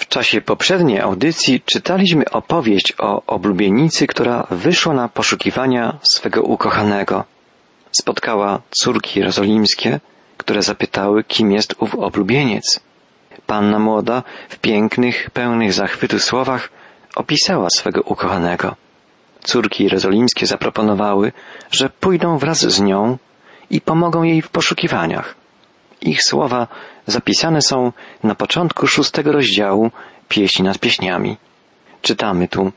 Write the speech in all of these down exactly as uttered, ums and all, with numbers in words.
czasie poprzedniej audycji czytaliśmy opowieść o oblubienicy, która wyszła na poszukiwania swego ukochanego. Spotkała córki jerozolimskie, które zapytały, kim jest ów oblubieniec. Panna młoda w pięknych, pełnych zachwytu słowach opisała swego ukochanego. Córki jerozolimskie zaproponowały, że pójdą wraz z nią i pomogą jej w poszukiwaniach. Ich słowa zapisane są na początku szóstego rozdziału Pieśni nad pieśniami. Czytamy tu: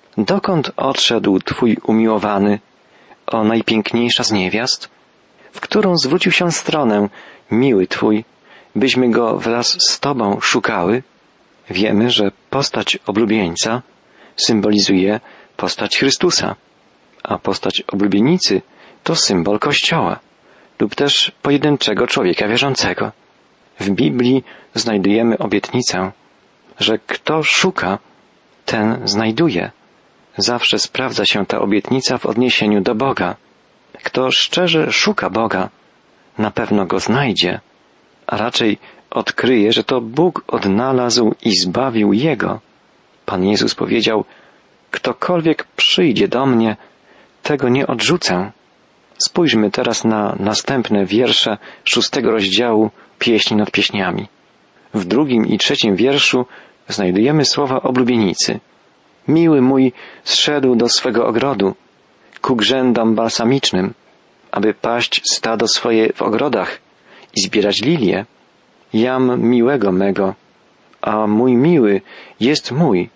dokąd odszedł Twój umiłowany, o najpiękniejsza z niewiast? W którą zwrócił się stronę miły Twój, byśmy go wraz z Tobą szukały? Wiemy, że postać oblubieńca symbolizuje postać Chrystusa, a postać oblubienicy to symbol Kościoła lub też pojedynczego człowieka wierzącego. W Biblii znajdujemy obietnicę, że kto szuka, ten znajduje. Zawsze sprawdza się ta obietnica w odniesieniu do Boga. Kto szczerze szuka Boga, na pewno Go znajdzie, a raczej odkryje, że to Bóg odnalazł i zbawił jego. Pan Jezus powiedział: ktokolwiek przyjdzie do mnie, tego nie odrzucę. Spójrzmy teraz na następne wiersze szóstego rozdziału Pieśni nad pieśniami. W drugim i trzecim wierszu znajdujemy słowa oblubienicy. Miły mój zszedł do swego ogrodu, ku grzędom balsamicznym, aby paść stado swoje w ogrodach i zbierać lilie. Jam miłego mego, a mój miły jest mój.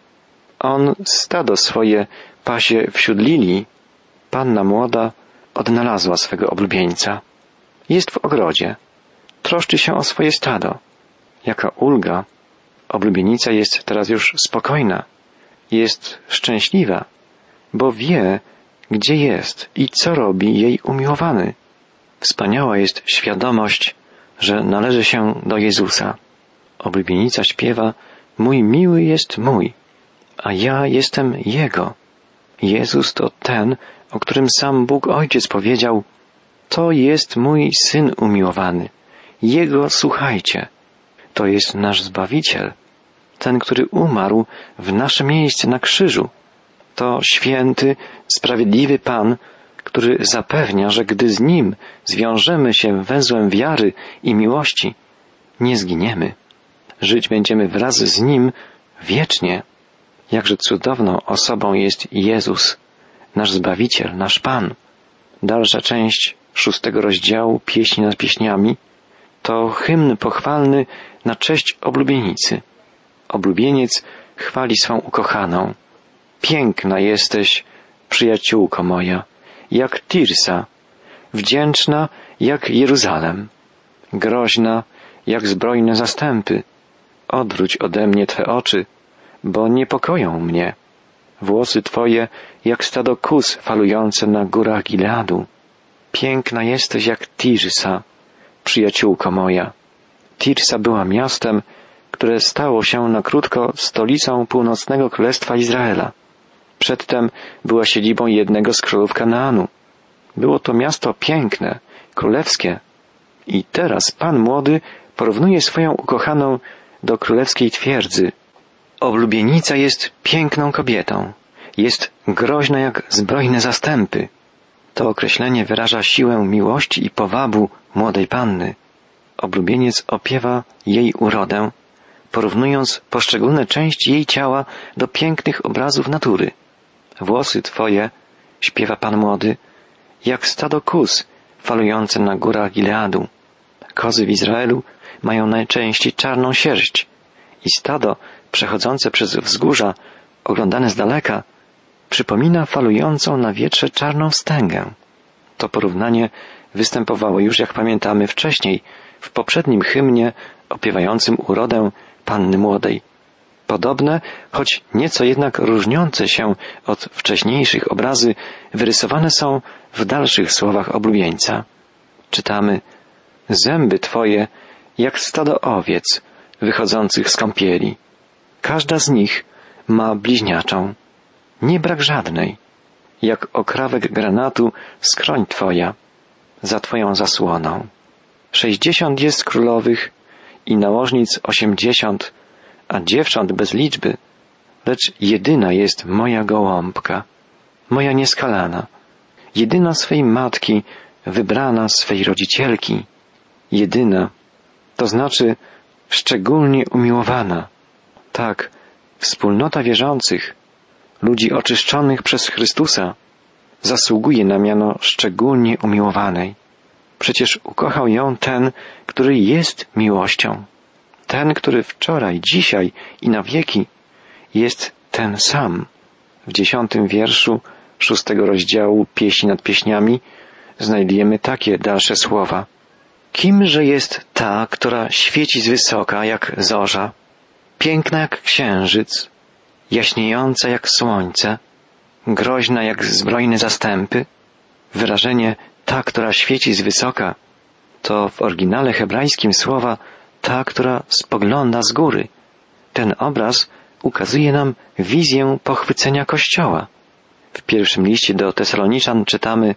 On stado swoje pasie wśród lilii. Panna młoda odnalazła swego oblubieńca. Jest w ogrodzie. Troszczy się o swoje stado. Jaka ulga. Oblubienica jest teraz już spokojna. Jest szczęśliwa, bo wie, gdzie jest i co robi jej umiłowany. Wspaniała jest świadomość, że należy się do Jezusa. Oblubienica śpiewa: mój miły jest mój, a ja jestem Jego. Jezus to ten, o którym sam Bóg Ojciec powiedział: to jest mój Syn umiłowany. Jego słuchajcie. To jest nasz Zbawiciel. Ten, który umarł w nasze miejsce na krzyżu. To święty, sprawiedliwy Pan, który zapewnia, że gdy z Nim zwiążemy się węzłem wiary i miłości, nie zginiemy. Żyć będziemy wraz z Nim wiecznie. Jakże cudowną osobą jest Jezus, nasz Zbawiciel, nasz Pan. Dalsza część szóstego rozdziału Pieśni nad pieśniami to hymn pochwalny na cześć oblubienicy. Oblubieniec chwali swą ukochaną. Piękna jesteś, przyjaciółko moja, jak Tirsa, wdzięczna jak Jeruzalem, groźna jak zbrojne zastępy. Odwróć ode mnie Twe oczy, bo niepokoją mnie. Włosy Twoje jak stado kóz falujące na górach Gileadu. Piękna jesteś jak Tirsa, przyjaciółko moja. Tirsa była miastem, które stało się na krótko stolicą północnego królestwa Izraela. Przedtem była siedzibą jednego z królów Kanaanu. Było to miasto piękne, królewskie. I teraz Pan młody porównuje swoją ukochaną do królewskiej twierdzy. Oblubienica jest piękną kobietą. Jest groźna jak zbrojne zastępy. To określenie wyraża siłę miłości i powabu młodej panny. Oblubieniec opiewa jej urodę, porównując poszczególne części jej ciała do pięknych obrazów natury. Włosy Twoje, śpiewa Pan młody, jak stado kóz falujące na górach Gileadu. Kozy w Izraelu mają najczęściej czarną sierść i stado przechodzące przez wzgórza, oglądane z daleka, przypomina falującą na wietrze czarną wstęgę. To porównanie występowało już, jak pamiętamy, wcześniej, w poprzednim hymnie opiewającym urodę Panny Młodej. Podobne, choć nieco jednak różniące się od wcześniejszych obrazy, wyrysowane są w dalszych słowach oblubieńca. Czytamy: zęby Twoje jak stado owiec wychodzących z kąpieli. Każda z nich ma bliźniaczą. Nie brak żadnej. Jak okrawek granatu skroń Twoja za Twoją zasłoną. Sześćdziesiąt jest królowych i nałożnic osiemdziesiąt, a dziewcząt bez liczby, lecz jedyna jest moja gołąbka, moja nieskalana, jedyna swej matki, wybrana swej rodzicielki, jedyna, to znaczy szczególnie umiłowana. Tak, wspólnota wierzących, ludzi oczyszczonych przez Chrystusa, zasługuje na miano szczególnie umiłowanej. Przecież ukochał ją ten, który jest miłością. Ten, który wczoraj, dzisiaj i na wieki jest ten sam. W dziesiątym wierszu szóstego rozdziału Pieśni nad pieśniami znajdujemy takie dalsze słowa. Kimże jest ta, która świeci z wysoka jak zorza, piękna jak księżyc, jaśniejąca jak słońce, groźna jak zbrojne zastępy? Wyrażenie ta, która świeci z wysoka, to w oryginale hebrajskim słowa ta, która spogląda z góry. Ten obraz ukazuje nam wizję pochwycenia Kościoła. W pierwszym liście do Tesaloniczan czytamy: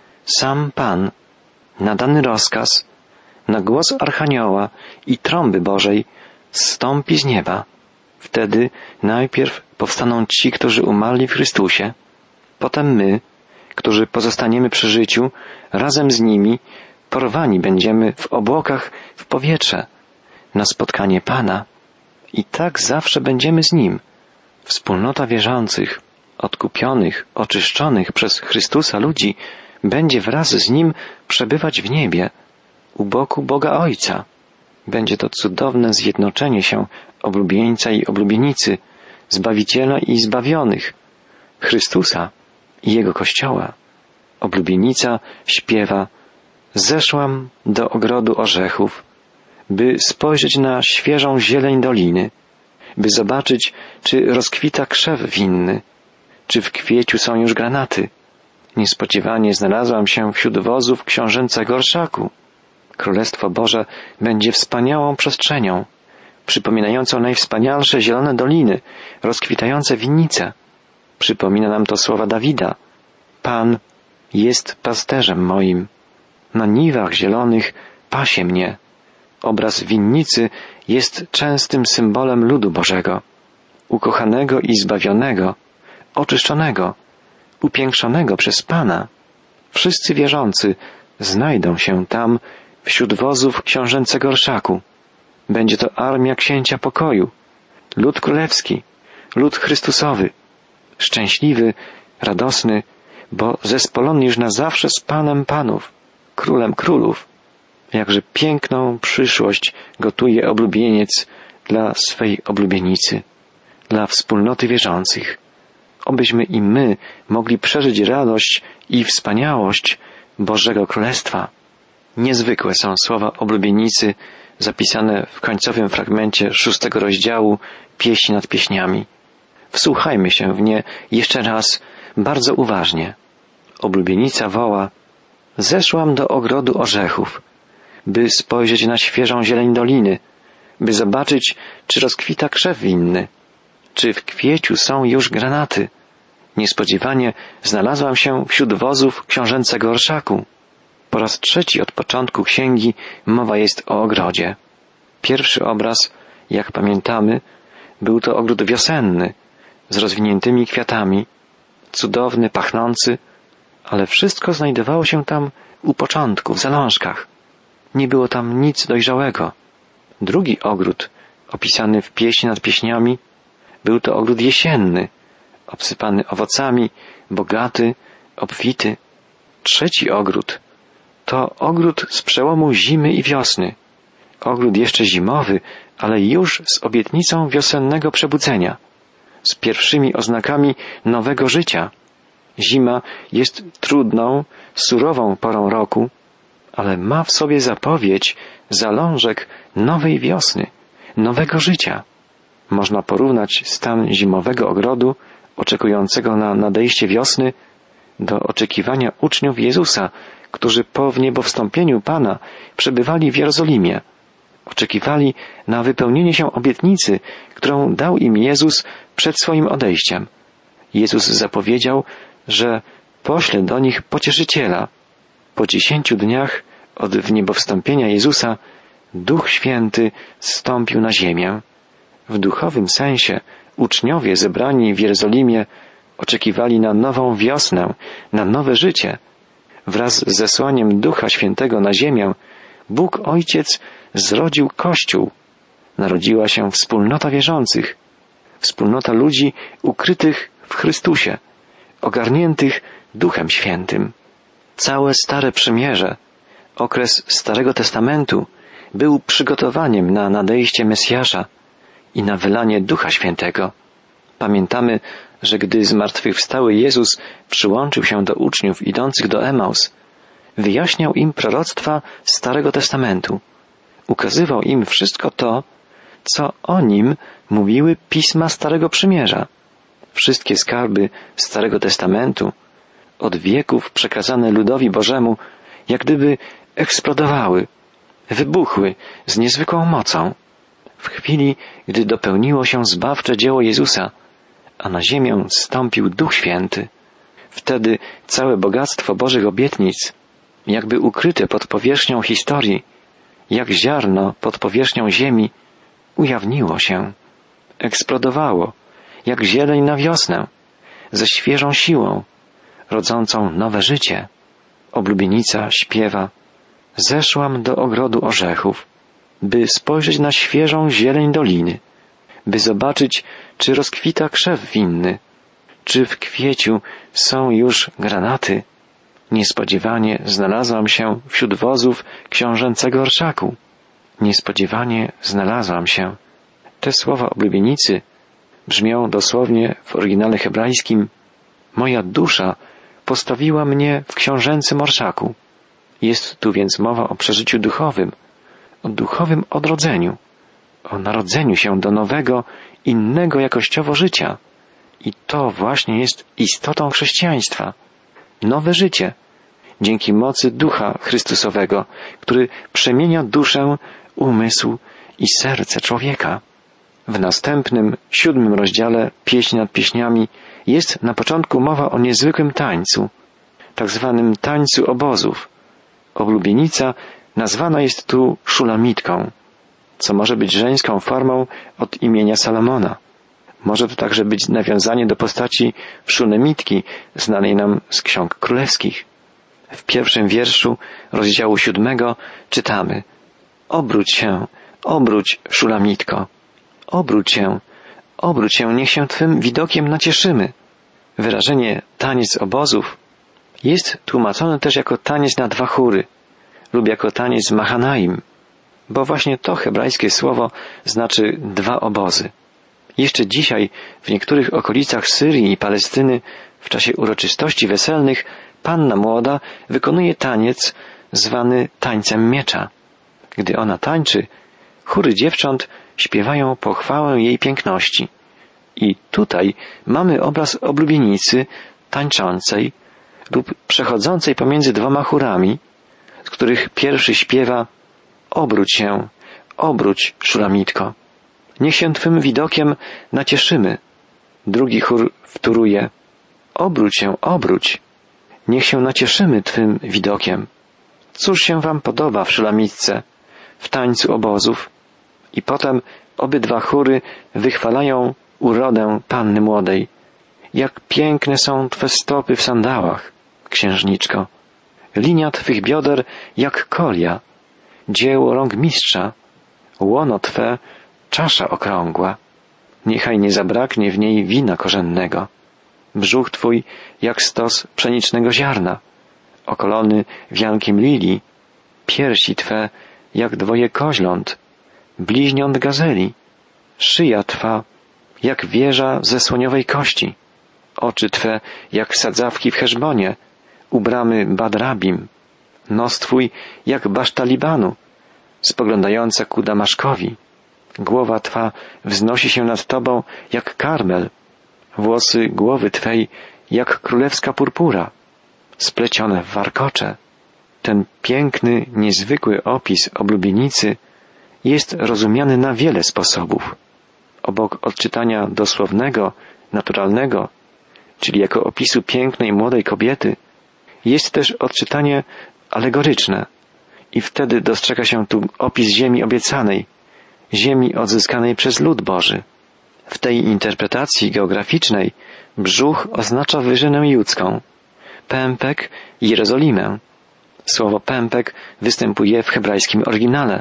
Sam Pan, na dany rozkaz, na głos Archanioła i trąby Bożej zstąpi z nieba. Wtedy najpierw powstaną ci, którzy umarli w Chrystusie, potem my, którzy pozostaniemy przy życiu, razem z nimi porwani będziemy w obłokach w powietrze na spotkanie Pana i tak zawsze będziemy z Nim. Wspólnota wierzących, odkupionych, oczyszczonych przez Chrystusa ludzi będzie wraz z Nim przebywać w niebie, u boku Boga Ojca. Będzie to cudowne zjednoczenie się oblubieńca i oblubienicy, Zbawiciela i zbawionych, Chrystusa i Jego Kościoła. Oblubienica śpiewa: Zeszłam do ogrodu orzechów, by spojrzeć na świeżą zieleń doliny, by zobaczyć, czy rozkwita krzew winny, czy w kwieciu są już granaty. Niespodziewanie znalazłam się wśród wozów książęcego orszaku. Królestwo Boże będzie wspaniałą przestrzenią, przypominającą najwspanialsze zielone doliny, rozkwitające winnice. Przypomina nam to słowa Dawida: Pan jest pasterzem moim, na niwach zielonych pasie mnie. Obraz winnicy jest częstym symbolem ludu Bożego, ukochanego i zbawionego, oczyszczonego, upiększonego przez Pana. Wszyscy wierzący znajdą się tam wśród wozów książęcego orszaku. Będzie to armia księcia pokoju, lud królewski, lud Chrystusowy, szczęśliwy, radosny, bo zespolony już na zawsze z Panem Panów, Królem Królów. Jakże piękną przyszłość gotuje oblubieniec dla swej oblubienicy, dla wspólnoty wierzących. Obyśmy i my mogli przeżyć radość i wspaniałość Bożego Królestwa. Niezwykłe są słowa oblubienicy zapisane w końcowym fragmencie szóstego rozdziału Pieśni nad pieśniami. Wsłuchajmy się w nie jeszcze raz bardzo uważnie. Oblubienica woła: Zeszłam do ogrodu orzechów, by spojrzeć na świeżą zieleń doliny, by zobaczyć, czy rozkwita krzew winny, czy w kwieciu są już granaty. Niespodziewanie znalazłam się wśród wozów książęcego orszaku. Po raz trzeci od początku księgi mowa jest o ogrodzie. Pierwszy obraz, jak pamiętamy, był to ogród wiosenny, z rozwiniętymi kwiatami, cudowny, pachnący, ale wszystko znajdowało się tam u początku, w zalążkach. Nie było tam nic dojrzałego. Drugi ogród, opisany w Pieśni nad pieśniami, był to ogród jesienny, obsypany owocami, bogaty, obfity. Trzeci ogród to ogród z przełomu zimy i wiosny. Ogród jeszcze zimowy, ale już z obietnicą wiosennego przebudzenia, z pierwszymi oznakami nowego życia. Zima jest trudną, surową porą roku, ale ma w sobie zapowiedź, zalążek nowej wiosny, nowego życia. Można porównać stan zimowego ogrodu, oczekującego na nadejście wiosny, do oczekiwania uczniów Jezusa, którzy po wniebowstąpieniu Pana przebywali w Jerozolimie. Oczekiwali na wypełnienie się obietnicy, którą dał im Jezus przed swoim odejściem. Jezus zapowiedział, że pośle do nich Pocieszyciela. Po dziesięciu dniach od wniebowstąpienia Jezusa Duch Święty zstąpił na ziemię. W duchowym sensie uczniowie zebrani w Jerozolimie oczekiwali na nową wiosnę, na nowe życie. Wraz z zesłaniem Ducha Świętego na ziemię Bóg Ojciec zrodził Kościół. Narodziła się wspólnota wierzących, wspólnota ludzi ukrytych w Chrystusie, ogarniętych Duchem Świętym. Całe Stare Przymierze, okres Starego Testamentu, był przygotowaniem na nadejście Mesjasza i na wylanie Ducha Świętego. Pamiętamy, że gdy zmartwychwstały Jezus przyłączył się do uczniów idących do Emaus, wyjaśniał im proroctwa Starego Testamentu. Ukazywał im wszystko to, co o nim mówiły pisma Starego Przymierza. Wszystkie skarby Starego Testamentu, od wieków przekazane ludowi Bożemu, jak gdyby eksplodowały, wybuchły z niezwykłą mocą. W chwili, gdy dopełniło się zbawcze dzieło Jezusa, a na ziemię zstąpił Duch Święty, wtedy całe bogactwo Bożych obietnic, jakby ukryte pod powierzchnią historii, jak ziarno pod powierzchnią ziemi, ujawniło się, eksplodowało, jak zieleń na wiosnę, ze świeżą siłą, rodzącą nowe życie. Oblubienica śpiewa: zeszłam do ogrodu orzechów, by spojrzeć na świeżą zieleń doliny, by zobaczyć, czy rozkwita krzew winny, czy w kwieciu są już granaty. Niespodziewanie znalazłam się wśród wozów książęcego orszaku. Niespodziewanie znalazłam się. Te słowa oblubienicy brzmią dosłownie w oryginale hebrajskim: moja dusza postawiła mnie w książęcym orszaku. Jest tu więc mowa o przeżyciu duchowym, o duchowym odrodzeniu, o narodzeniu się do nowego, innego jakościowo życia. I to właśnie jest istotą chrześcijaństwa. Nowe życie, dzięki mocy Ducha Chrystusowego, który przemienia duszę, umysł i serce człowieka. W następnym, siódmym rozdziale Pieśni nad pieśniami jest na początku mowa o niezwykłym tańcu, tak zwanym tańcu obozów. Oblubienica nazwana jest tu szulamitką, co może być żeńską formą od imienia Salomona. Może to także być nawiązanie do postaci Szulemitki, znanej nam z ksiąg królewskich. W pierwszym wierszu rozdziału siódmego czytamy: obróć się, obróć, Szulamitko, obróć się, obróć się, niech się Twym widokiem nacieszymy. Wyrażenie taniec obozów jest tłumaczone też jako taniec na dwa chóry lub jako taniec Mahanaim, bo właśnie to hebrajskie słowo znaczy dwa obozy. Jeszcze dzisiaj w niektórych okolicach Syrii i Palestyny w czasie uroczystości weselnych panna młoda wykonuje taniec zwany tańcem miecza. Gdy ona tańczy, chóry dziewcząt śpiewają pochwałę jej piękności. I tutaj mamy obraz oblubienicy tańczącej lub przechodzącej pomiędzy dwoma chórami, z których pierwszy śpiewa: obróć się, obróć, Szulamitko, niech się Twym widokiem nacieszymy. Drugi chór wtóruje: obróć się, obróć, niech się nacieszymy Twym widokiem. Cóż się Wam podoba w Szulamitce, w tańcu obozów? I potem obydwa chóry wychwalają urodę panny młodej. Jak piękne są Twe stopy w sandałach, księżniczko. Linia Twych bioder jak kolia, dzieło rąk mistrza. Łono Twe czasza okrągła. Niechaj nie zabraknie w niej wina korzennego. Brzuch Twój jak stos pszenicznego ziarna, okolony wiankiem lilii. Piersi Twe jak dwoje koźląt, bliźniąt gazeli. Szyja Twa jak wieża ze słoniowej kości. Oczy Twe jak sadzawki w Heszbonie, u bramy Badrabim. Nos Twój jak baszta Libanu, spoglądająca ku Damaszkowi. Głowa Twa wznosi się nad Tobą jak Karmel. Włosy głowy Twej jak królewska purpura, splecione w warkocze. Ten piękny, niezwykły opis oblubienicy jest rozumiany na wiele sposobów. Obok odczytania dosłownego, naturalnego, czyli jako opisu pięknej młodej kobiety, jest też odczytanie alegoryczne i wtedy dostrzega się tu opis ziemi obiecanej, ziemi odzyskanej przez lud Boży. W tej interpretacji geograficznej brzuch oznacza wyżynę judzką, pępek Jerozolimę. Słowo pępek występuje w hebrajskim oryginale.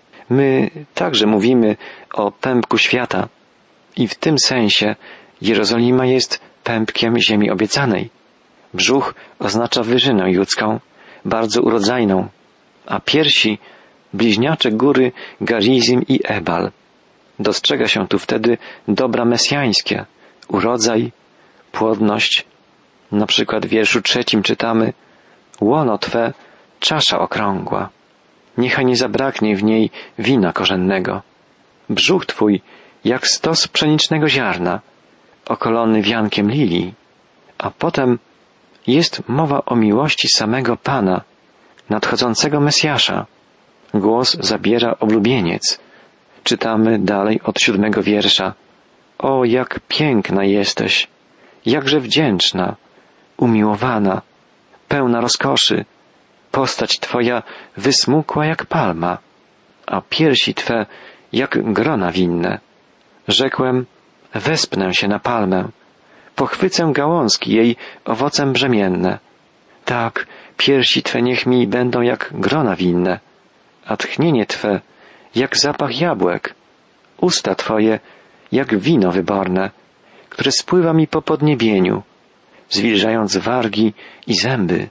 My także mówimy o pępku świata i w tym sensie Jerozolima jest pępkiem ziemi obiecanej. Brzuch oznacza wyżynę judzką, bardzo urodzajną, a piersi bliźniacze góry Garizim i Ebal. Dostrzega się tu wtedy dobra mesjańskie, urodzaj, płodność. Na przykład w wierszu trzecim czytamy: łono Twe, czasza okrągła, niechaj nie zabraknie w niej wina korzennego. Brzuch Twój jak stos pszenicznego ziarna, okolony wiankiem lilii. A potem jest mowa o miłości samego Pana, nadchodzącego Mesjasza. Głos zabiera oblubieniec. Czytamy dalej od siódmego wiersza. O, jak piękna jesteś, jakże wdzięczna, umiłowana, pełna rozkoszy, postać Twoja wysmukła jak palma, a piersi Twe jak grona winne. Rzekłem, wespnę się na palmę, pochwycę gałązki jej owocem brzemienne. Tak, piersi Twe niech mi będą jak grona winne, a tchnienie Twe jak zapach jabłek, usta Twoje jak wino wyborne, które spływa mi po podniebieniu, zwilżając wargi i zęby.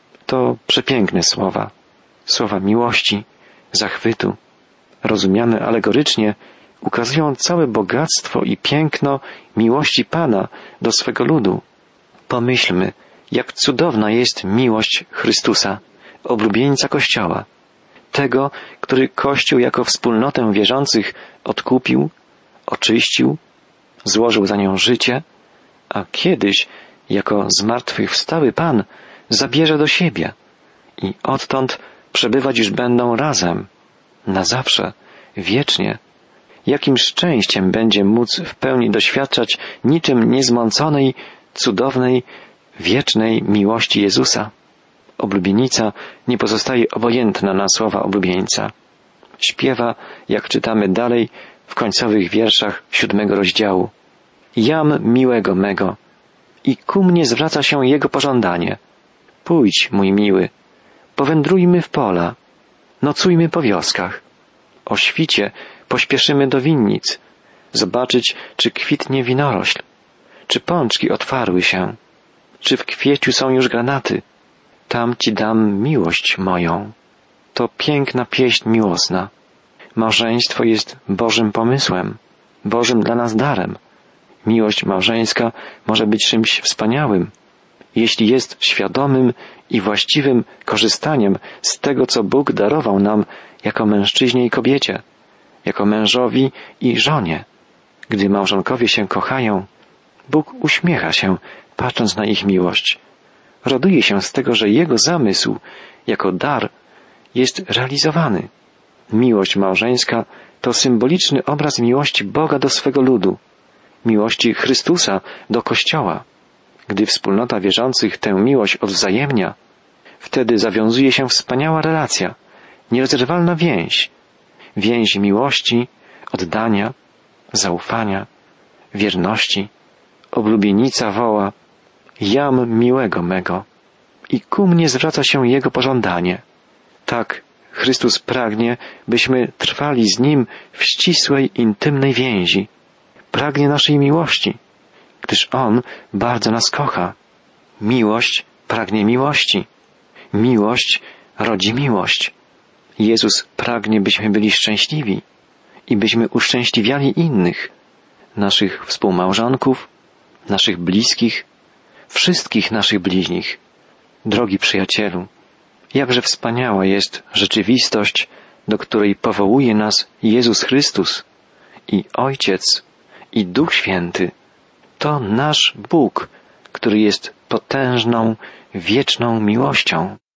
To przepiękne słowa, słowa miłości, zachwytu, rozumiane alegorycznie, ukazują całe bogactwo i piękno miłości Pana do swego ludu. Pomyślmy, jak cudowna jest miłość Chrystusa, oblubieńca Kościoła, tego, który Kościół jako wspólnotę wierzących odkupił, oczyścił, złożył za nią życie, a kiedyś, jako zmartwychwstały Pan, zabierze do siebie i odtąd przebywać już będą razem, na zawsze, wiecznie. Jakim szczęściem będzie móc w pełni doświadczać niczym niezmąconej, cudownej, wiecznej miłości Jezusa. Oblubienica nie pozostaje obojętna na słowa oblubieńca. Śpiewa, jak czytamy dalej w końcowych wierszach siódmego rozdziału. Jam miłego mego i ku mnie zwraca się jego pożądanie. Pójdź, mój miły, powędrujmy w pola, nocujmy po wioskach. O świcie pośpieszymy do winnic, zobaczyć, czy kwitnie winorośl, czy pączki otwarły się, czy w kwieciu są już granaty. Tam Ci dam miłość moją. To piękna pieśń miłosna. Małżeństwo jest Bożym pomysłem, Bożym dla nas darem. Miłość małżeńska może być czymś wspaniałym, jeśli jest świadomym i właściwym korzystaniem z tego, co Bóg darował nam jako mężczyźnie i kobiecie, jako mężowi i żonie. Gdy małżonkowie się kochają, Bóg uśmiecha się, patrząc na ich miłość. Raduje się z tego, że Jego zamysł, jako dar, jest realizowany. Miłość małżeńska to symboliczny obraz miłości Boga do swego ludu, miłości Chrystusa do Kościoła. Gdy wspólnota wierzących tę miłość odwzajemnia, wtedy zawiązuje się wspaniała relacja, nierozerwalna więź, więź miłości, oddania, zaufania, wierności. Oblubienica woła, jam miłego mego i ku mnie zwraca się Jego pożądanie. Tak, Chrystus pragnie, byśmy trwali z Nim w ścisłej, intymnej więzi. Pragnie naszej miłości, gdyż On bardzo nas kocha. Miłość pragnie miłości. Miłość rodzi miłość. Jezus pragnie, byśmy byli szczęśliwi i byśmy uszczęśliwiali innych, naszych współmałżonków, naszych bliskich, wszystkich naszych bliźnich. Drogi przyjacielu, jakże wspaniała jest rzeczywistość, do której powołuje nas Jezus Chrystus i Ojciec i Duch Święty. To nasz Bóg, który jest potężną, wieczną miłością.